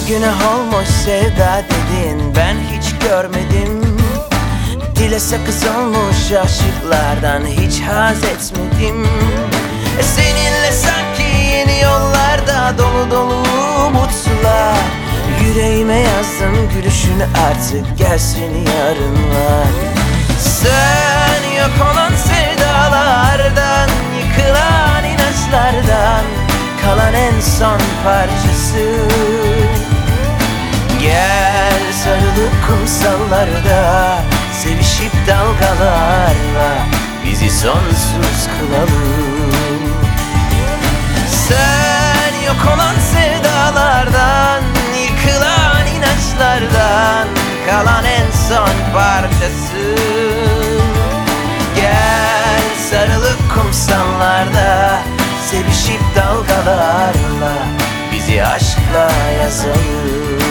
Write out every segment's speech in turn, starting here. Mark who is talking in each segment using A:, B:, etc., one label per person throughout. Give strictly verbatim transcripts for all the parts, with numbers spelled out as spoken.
A: günah olmuş sevda dedin, ben hiç görmedim. Dile sakız olmuş aşıklardan hiç haz etmedim. e Seninle sanki yeni yollarda dolu dolu umutlar. Yüreğime yazdım gülüşünü, artık gelsin yarınlar. Sen yok olan sevdalardan, yıkılan inançlardan kalan en son parçası. Gel sarılıp kumsallarda, sevişip dalgalarla bizi sonsuz kılalım. Sen yok olan sevdalardan, yıkılan inançlardan kalan en son parçası. Gel sarılıp kumsallarda, sevişip dalgalarla bizi aşkla yazalım.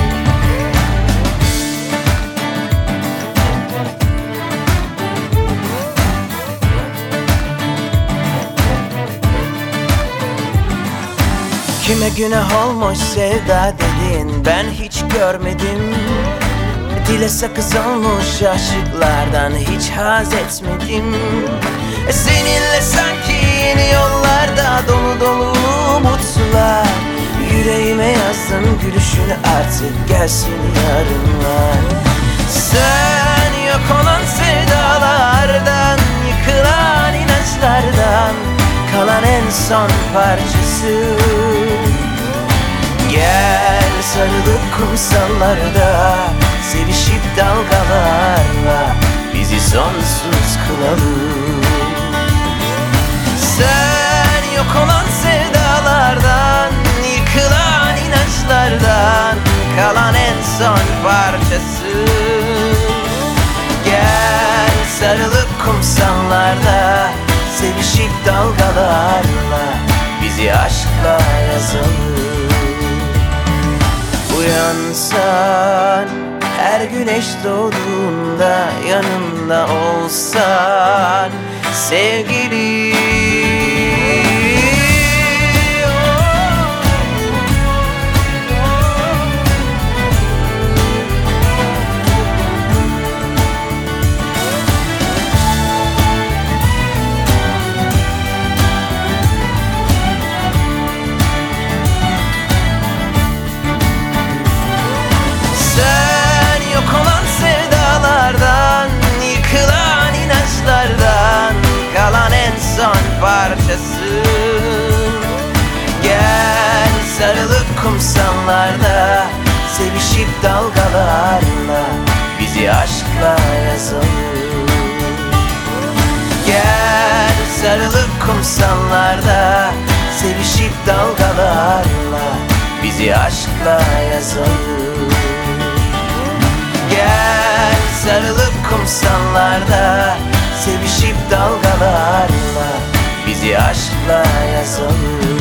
A: Kime günah olmuş sevda dedin, ben hiç görmedim. Dile sakız olmuş aşıklardan hiç haz etmedim. e Seninle sanki yeni yollarda dolu dolu umutlar. Yüreğime yazdım gülüşünü, artık gelsin yarınlar. Sen yok olan sevdalardan, yıkılan inançlardan kalan en son parçası. Gel sarılıp kumsallarda, sevişip dalgalarla bizi sonsuz kılalım. Sen yok olan sevdalardan, yıkılan inançlardan kalan en son parçası. Gel sarılıp kumsallarda, sevişip dalgalarla bizi aşkla yazalım. Uyansan, her güneş doğduğunda yanımda olsan sevgilim. Parçası. Gel sarılıp kumsallarda, sevişip dalgalarla bizi aşkla yazalım. Gel sarılıp kumsallarda, sevişip dalgalarla bizi aşkla yazalım. Gel sarılıp kumsallarda, sevişip dalgalarla bizi aşkla yazalım.